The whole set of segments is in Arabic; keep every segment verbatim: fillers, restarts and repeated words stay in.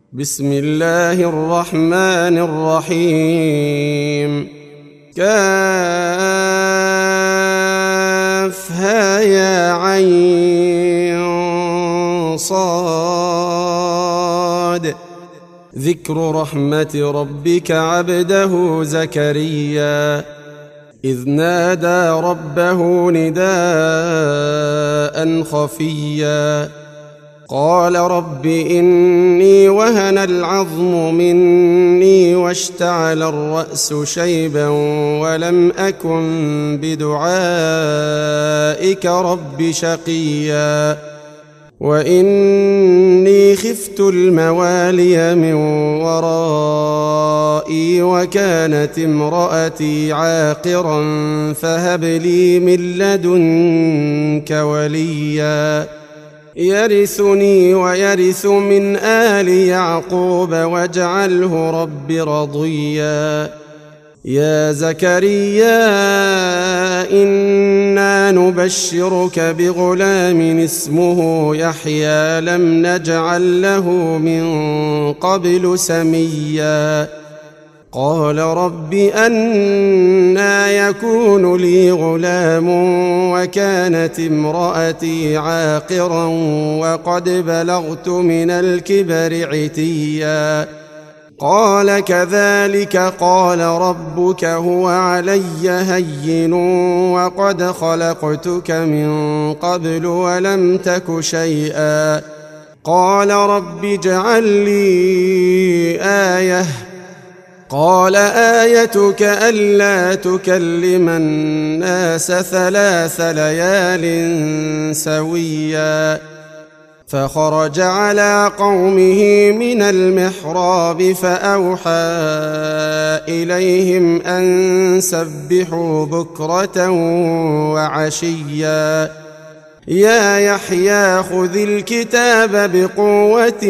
بسم الله الرحمن الرحيم. كافها يا عين صاد. ذكر رحمة ربك عبده زكريا إذ نادى ربه نداء خفيا قال رب إني وهن العظم مني واشتعل الرأس شيبا ولم أكن بدعائك رب شقيا وإني خفت الموالي من ورائي وكانت امرأتي عاقرا فهب لي من لدنك وليا يرثني ويرث من آل يعقوب واجعله رب رضيا. يا زكريا إنا نبشرك بغلام اسمه يحيى لم نجعل له من قبل سميا قال رب أنى يكون لي غلام وكانت امرأتي عاقرا وقد بلغت من الكبر عتيا قال كذلك قال ربك هو علي هين وقد خلقتك من قبل ولم تك شيئا قال رب اجعل لي آية قال آيتك ألا تكلم الناس ثلاث ليال سويا فخرج على قومه من المحراب فأوحى إليهم أن سبحوا بكرة وعشيا يا يحيى خذ الكتاب بقوة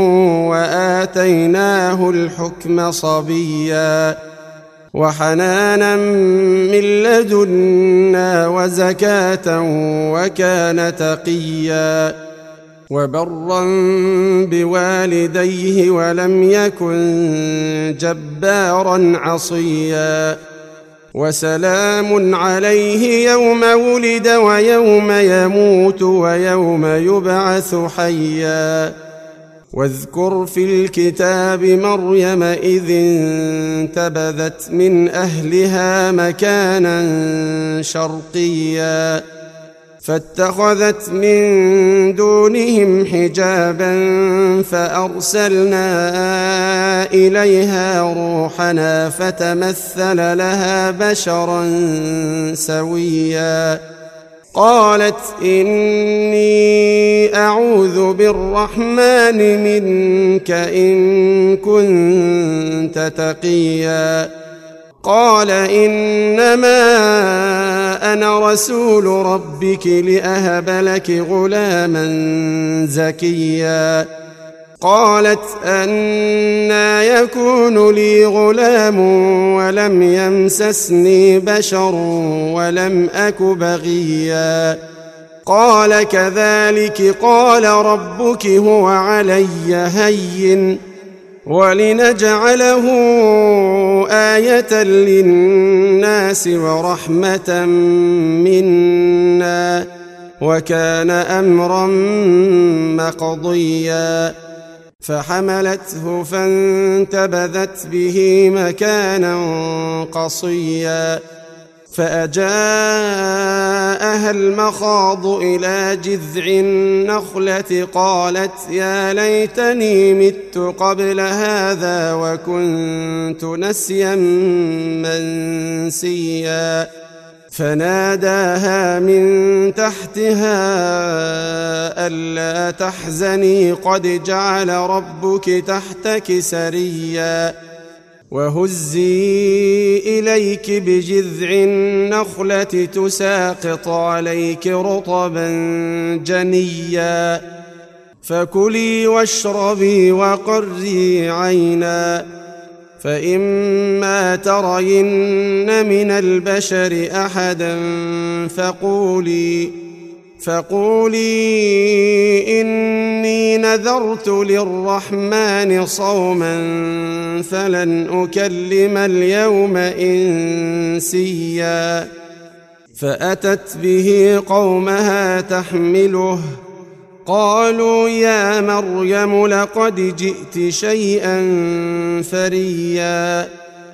وآتيناه الحكم صبيا وحنانا من لدنا وزكاة وكان تقيا وبرا بوالديه ولم يكن جبارا عصيا وسلام عليه يوم ولد ويوم يموت ويوم يبعث حيا واذكر في الكتاب مريم إذ انتبذت من أهلها مكانا شرقيا فاتخذت من دونهم حجابا فأرسلنا إليها روحنا فتمثل لها بشرا سويا قالت إني أعوذ بالرحمن منك إن كنت تقيا قال إنما أنا رسول ربك لأهب لك غلاما زكيا قالت أنى يكون لي غلام ولم يمسسني بشر ولم أك بغيا قال كذلك قال ربك هو علي هين ولنجعله آية للناس ورحمة منا وكان أمرا مقضيا فحملته فانتبذت به مكانا قصيا فأجاءها المخاض إلى جذع النخلة قالت يا ليتني مت قبل هذا وكنت نسيا منسيا فناداها من تحتها ألا تحزني قد جعل ربك تحتك سريا وهزي إليك بجذع النخلة تساقط عليك رطبا جنيا فكلي واشربي وقري عينا فإما ترين من البشر أحدا فقولي فقولي إني نذرت للرحمن صوما فلن أكلم اليوم إنسيا فأتت به قومها تحمله قالوا يا مريم لقد جئت شيئا فريا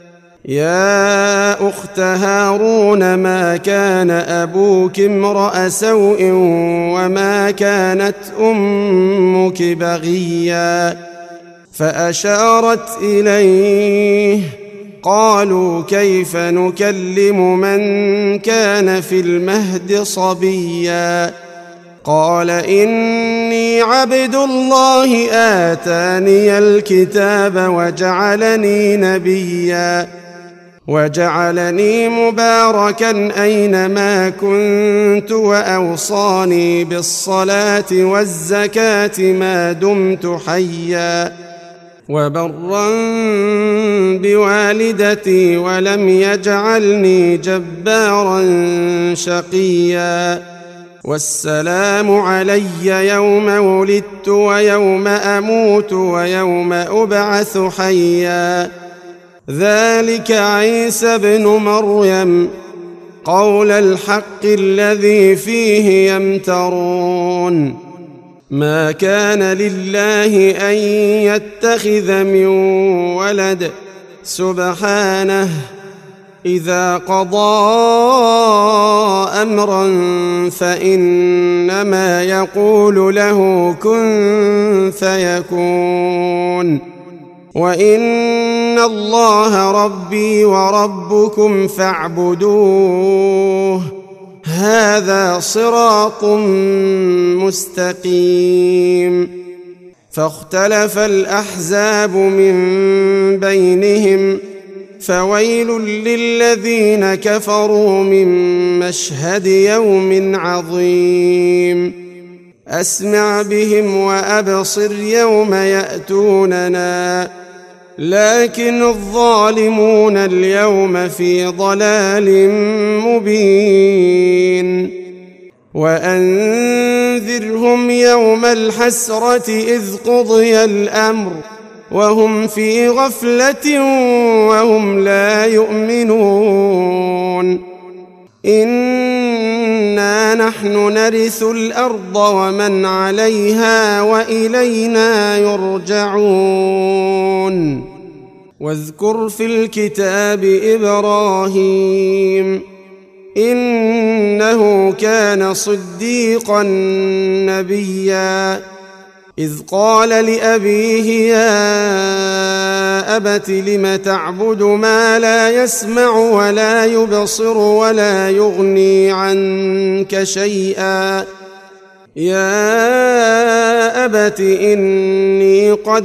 يا أخت هارون ما كان أبوك امرأ سوء وما كانت أمك بغيا فأشارت إليه قالوا كيف نكلم من كان في المهد صبيا قال إني عبد الله آتاني الكتاب وجعلني نبيا وجعلني مباركا أينما كنت وأوصاني بالصلاة والزكاة ما دمت حيا وبرا بوالدتي ولم يجعلني جبارا شقيا والسلام علي يوم ولدت ويوم أموت ويوم أبعث حيا ذلك عيسى ابن مريم قول الحق الذي فيه يمترون ما كان لله أن يتخذ من ولد سبحانه إذا قضى أمرا فإنما يقول له كن فيكون وإن الله ربي وربكم فاعبدوه هذا صراط مستقيم فاختلف الأحزاب من بينهم فويل للذين كفروا من مشهد يوم عظيم أسمع بهم وأبصر يوم يأتوننا لكن الظالمون اليوم في ضلال مبين وأنذرهم يوم الحسرة إذ قضي الأمر وهم في غفلة وهم لا يؤمنون إنا نحن نرث الأرض ومن عليها وإلينا يرجعون واذكر في الكتاب إبراهيم إنه كان صديقا نبيا إذ قال لأبيه يا أبت لم تعبد ما لا يسمع ولا يبصر ولا يغني عنك شيئا يا أبت إني قد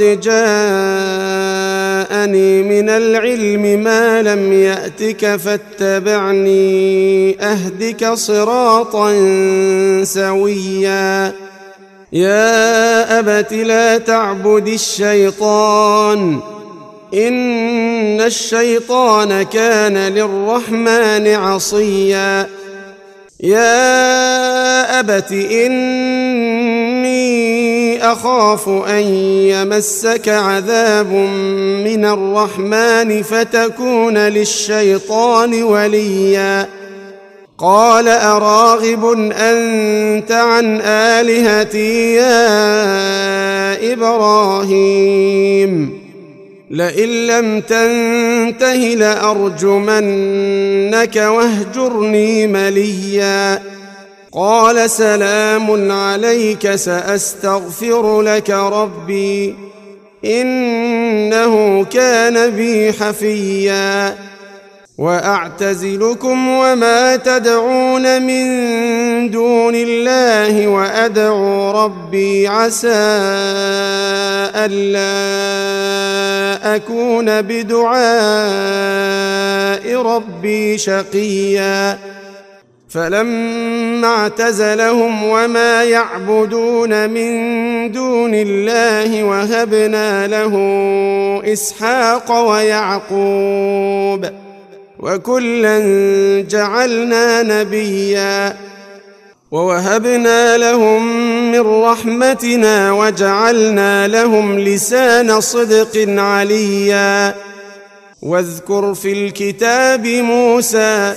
جاءني من العلم ما لم يأتك فاتبعني أهدك صراطا سويا يا أبت لا تعبد الشيطان إن الشيطان كان للرحمن عصيا يا أبت إني أخاف أن يمسك عذاب من الرحمن فتكون للشيطان وليا قال أراغب أنت عن آلهتي يا إبراهيم لئن لم تنته لأرجمنك واهجرني مليا قال سلام عليك سأستغفر لك ربي إنه كان بي حفيا وأعتزلكم وما تدعون من دون الله وأدعو ربي عسى ألا أكون بدعاء ربي شقيا فلما اعتزلهم وما يعبدون من دون الله وهبنا له إسحاق ويعقوب وكلا جعلنا نبيا ووهبنا لهم من رحمتنا وجعلنا لهم لسان صدق عليا. واذكر في الكتاب موسى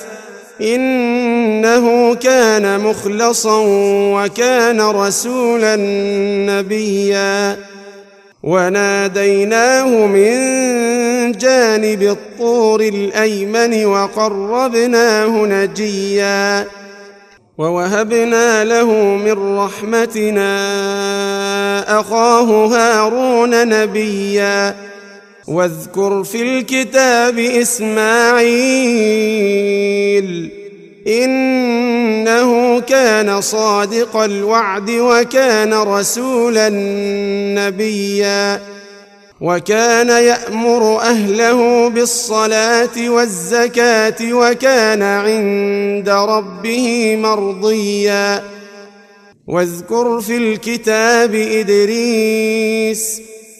إنه كان مخلصا وكان رسولا نبيا. وناديناه من جانب الطور الأيمن وقربناه نجيا. ووهبنا له من رحمتنا أخاه هارون نبيا. واذكر في الكتاب إسماعيل إنه كان صادق الوعد وكان رسولا نبيا. وكان يأمر أهله بالصلاة والزكاة وكان عند ربه مرضيا. واذكر في الكتاب إدريس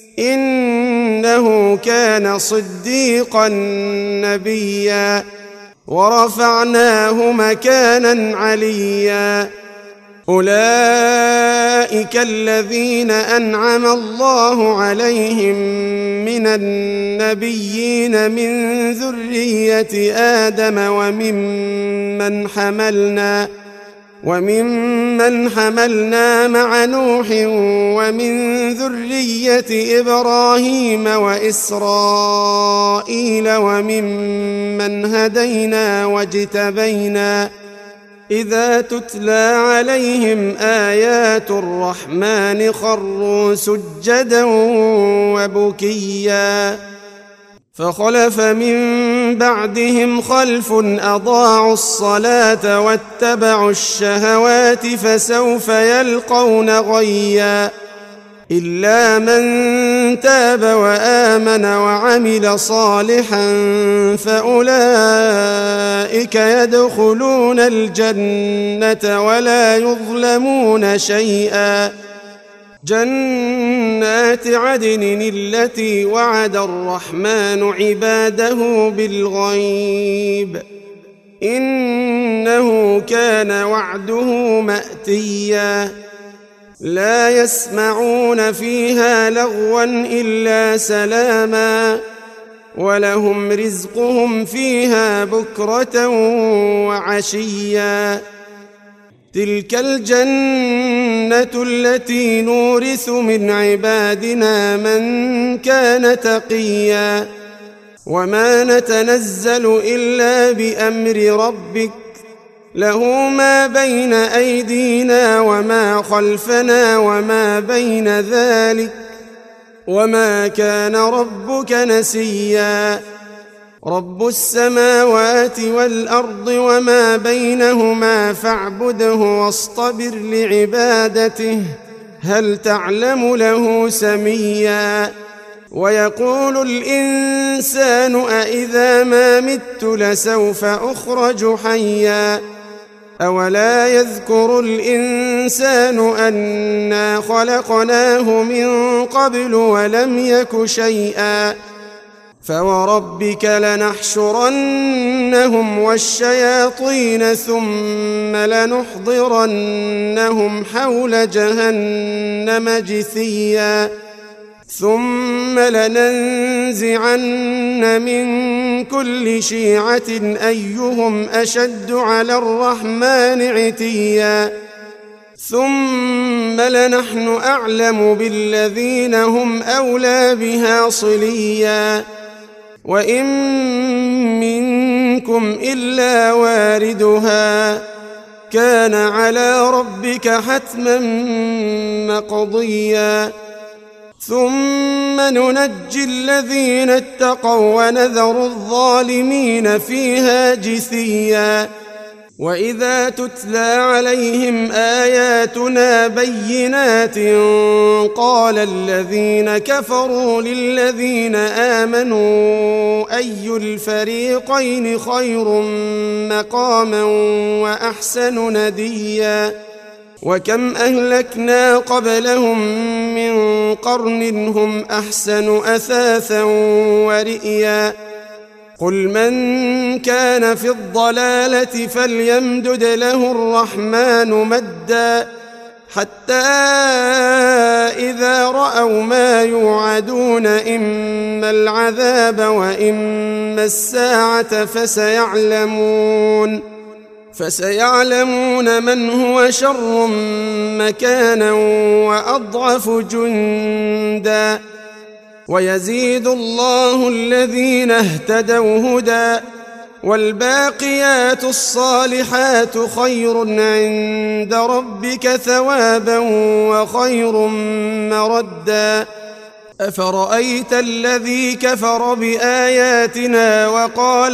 إنه كان صديقا نبيا. ورفعناه مكانا عليا. أولئك الذين أنعم الله عليهم من النبيين من ذرية آدم وممن حملنا وممن حملنا مع نوح ومن ذرية إبراهيم وإسرائيل وممن هدينا واجتبينا. إذا تتلى عليهم آيات الرحمن خروا سجدا وبكيا. فخلف من بعدهم خلف أضاعوا الصلاة واتبعوا الشهوات فسوف يلقون غيا. إلا من تاب وآمن وعمل صالحا فأولئك يدخلون الجنة ولا يظلمون شيئا. جنات عدن التي وعد الرحمن عباده بالغيب إنه كان وعده مأتيا. لا يسمعون فيها لغوا إلا سلاما ولهم رزقهم فيها بكرة وعشيا. تلك الجنة التي نورث من عبادنا من كان تقيا. وما نتنزل إلا بأمر ربك له ما بين أيدينا وما خلفنا وما بين ذلك وما كان ربك نسيا. رب السماوات والأرض وما بينهما فاعبده واصطبر لعبادته هل تعلم له سميا. ويقول الإنسان أإذا ما مت لسوف أخرج حيا. أولا يذكر الإنسان أنا خلقناه من قبل ولم يك شيئا. فوربك لنحشرنهم والشياطين ثم لنحضرنهم حول جهنم جثيا. ثم لننزعن من كل شيعة أيهم أشد على الرحمن عتيا. ثم لنحن أعلم بالذين هم أولى بها صليا. وإن منكم إلا واردها كان على ربك حتما مقضيا. ثم ننجي الذين اتقوا ونذر الظالمين فيها جثيا. وإذا تتلى عليهم آياتنا بينات قال الذين كفروا للذين آمنوا أي الفريقين خير مقاما وأحسن نديا. وكم أهلكنا قبلهم من قرن هم أحسن أثاثا ورئيا. قل من كان في الضلالة فليمدد له الرحمن مدا حتى إذا رأوا ما يوعدون إما العذاب وإما الساعة فسيعلمون فسيعلمون من هو شر مكانا وأضعف جندا ويزيد الله الذين اهتدوا هدى والباقيات الصالحات خير عند ربك ثوابا وخير مردا أفرأيت الذي كفر بآياتنا وقال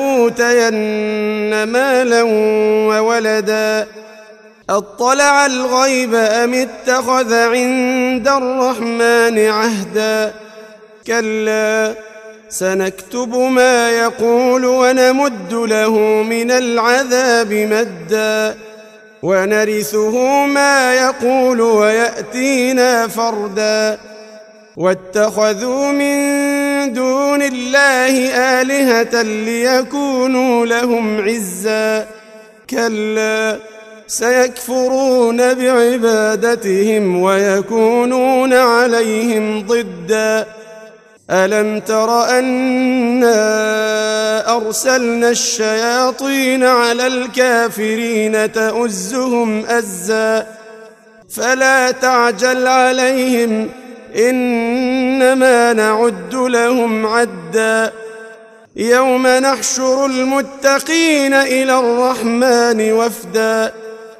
لأوتين مالا وولدا أطلع الغيب أم اتخذ عند الرحمن عهدا كلا سنكتب ما يقول ونمد له من العذاب مدا ونرثه ما يقول ويأتينا فردا واتخذوا من دون الله آلهة ليكونوا لهم عزا كلا سيكفرون بعبادتهم ويكونون عليهم ضدا ألم تر أنا أرسلنا الشياطين على الكافرين تؤزهم أزا فلا تعجل عليهم إنما نعد لهم عدا يوم نحشر المتقين إلى الرحمن وفدا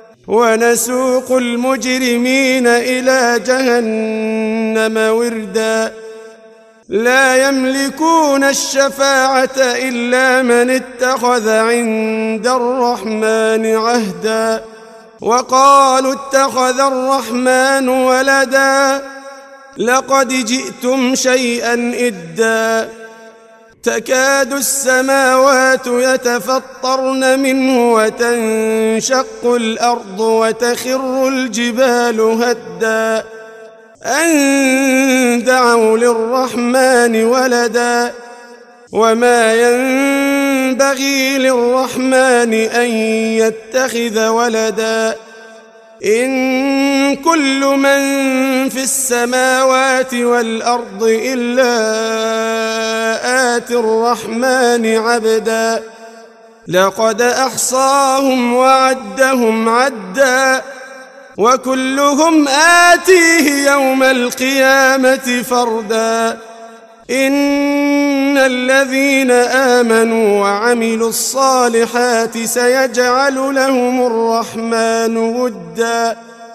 ونسوق المجرمين إلى جهنم وردا لا يملكون الشفاعة إلا من اتخذ عند الرحمن عهدا وقالوا اتخذ الرحمن ولدا لقد جئتم شيئا إدا تكاد السماوات يتفطرن منه وتنشق الأرض وتخر الجبال هدا أن دعوا للرحمن ولدا وما ينبغي للرحمن أن يتخذ ولدا إن كل من في السماوات والأرض إلا آتي الرحمن عبدا لقد أحصاهم وعدهم عدا وكلهم آتيه يوم القيامة فردا إن الذين آمنوا وعملوا الصالحات سيجعل لهم الرحمن ودا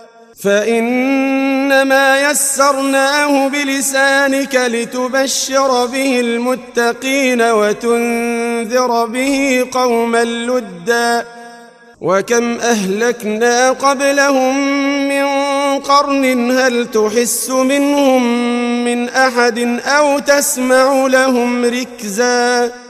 فإنما يسرناه بلسانك لتبشر به المتقين وتنذر به قوما لدا وكم أهلكنا قبلهم من قرن هل تحس منهم من أحد أو تسمع لهم ركزا